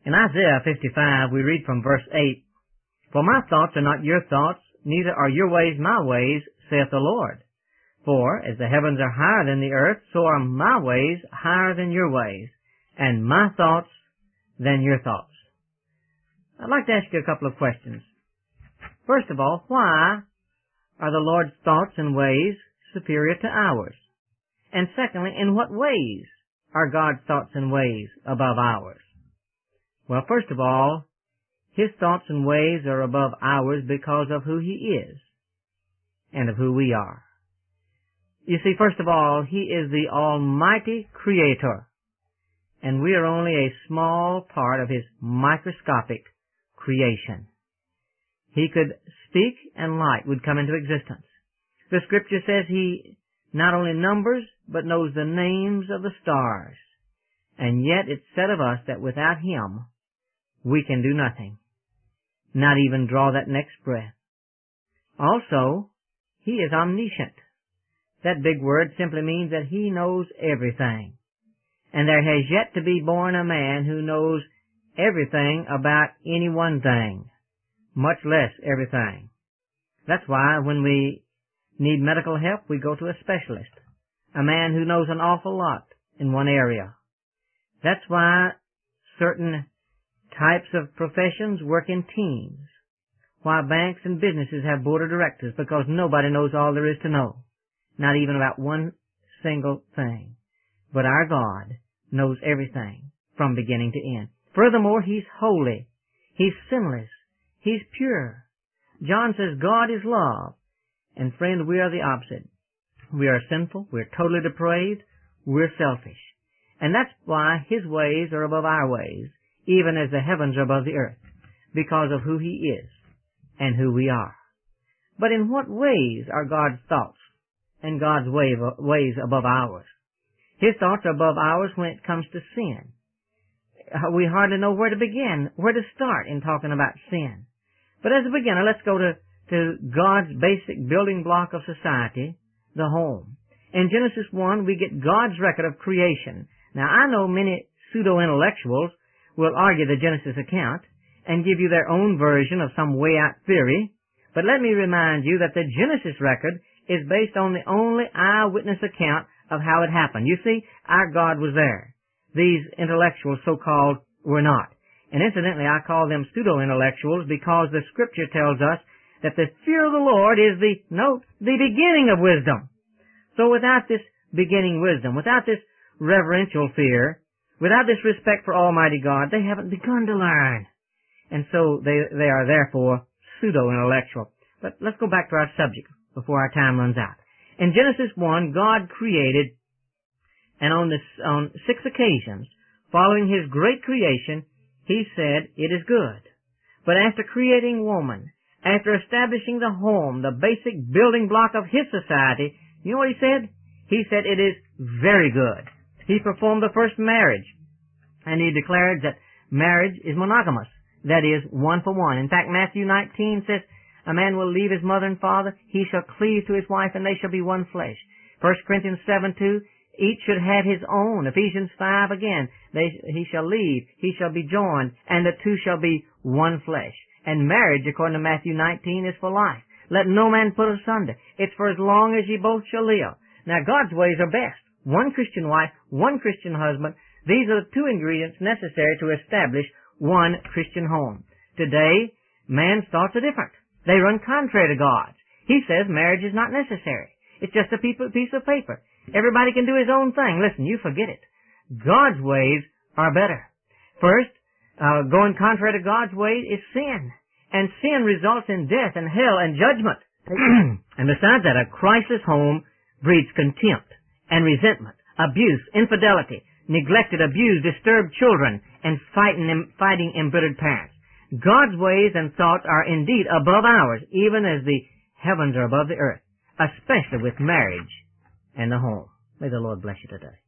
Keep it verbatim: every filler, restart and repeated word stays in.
In Isaiah fifty-five, we read from verse eight, "For my thoughts are not your thoughts, neither are your ways my ways, saith the Lord. For as the heavens are higher than the earth, so are my ways higher than your ways, and my thoughts than your thoughts." I'd like to ask you a couple of questions. First of all, why are the Lord's thoughts and ways superior to ours? And secondly, in what ways are God's thoughts and ways above ours? Well, first of all, His thoughts and ways are above ours because of who He is and of who we are. You see, first of all, He is the Almighty Creator, and we are only a small part of His microscopic creation. He could speak and light would come into existence. The Scripture says He not only numbers, but knows the names of the stars. And yet it's said of us that without Him, we can do nothing, not even draw that next breath. Also, He is omniscient. That big word simply means that He knows everything. And there has yet to be born a man who knows everything about any one thing, much less everything. That's why when we need medical help, we go to a specialist, a man who knows an awful lot in one area. That's why certain types of professions work in teams, why banks and businesses have board of directors, because nobody knows all there is to know, not even about one single thing. But our God knows everything from beginning to end. Furthermore, He's holy. He's sinless. He's pure. John says God is love. And friend, we are the opposite. We are sinful. We're totally depraved. We're selfish. And that's why His ways are above our ways, even as the heavens are above the earth, because of who He is and who we are. But in what ways are God's thoughts and God's ways above ours? His thoughts are above ours when it comes to sin. We hardly know where to begin, where to start in talking about sin. But as a beginner, let's go to, to God's basic building block of society, the home. In Genesis one, we get God's record of creation. Now, I know many pseudo-intellectuals will argue the Genesis account and give you their own version of some way-out theory, but let me remind you that the Genesis record is based on the only eyewitness account of how it happened. You see, our God was there. These intellectuals, so-called, were not. And incidentally, I call them pseudo-intellectuals because the Scripture tells us that the fear of the Lord is the, note, the beginning of wisdom. So without this beginning wisdom, without this reverential fear, without this respect for Almighty God, they haven't begun to learn. And so they, they are therefore pseudo-intellectual. But let's go back to our subject before our time runs out. In Genesis one, God created, and on, this, on six occasions, following His great creation, He said, "It is good." But after creating woman, after establishing the home, the basic building block of His society, you know what He said? He said, "It is very good." He performed the first marriage, and He declared that marriage is monogamous, that is, one for one. In fact, Matthew nineteen says, "A man will leave his mother and father, he shall cleave to his wife, and they shall be one flesh." First Corinthians seven two, "Each should have his own." Ephesians five again, they, "He shall leave, he shall be joined, and the two shall be one flesh." And marriage, according to Matthew nineteen, is for life. "Let no man put asunder." It's for as long as ye both shall live. Now, God's ways are best. One Christian wife, one Christian husband. These are the two ingredients necessary to establish one Christian home. Today, man's thoughts are different. They run contrary to God's. He says marriage is not necessary. It's just a piece of paper. Everybody can do his own thing. Listen, you forget it. God's ways are better. First, uh, going contrary to God's ways is sin. And sin results in death and hell and judgment. And besides that, a Christless home breeds contempt and resentment, abuse, infidelity, neglected, abused, disturbed children, and fighting, fighting embittered parents. God's ways and thoughts are indeed above ours, even as the heavens are above the earth, especially with marriage and the home. May the Lord bless you today.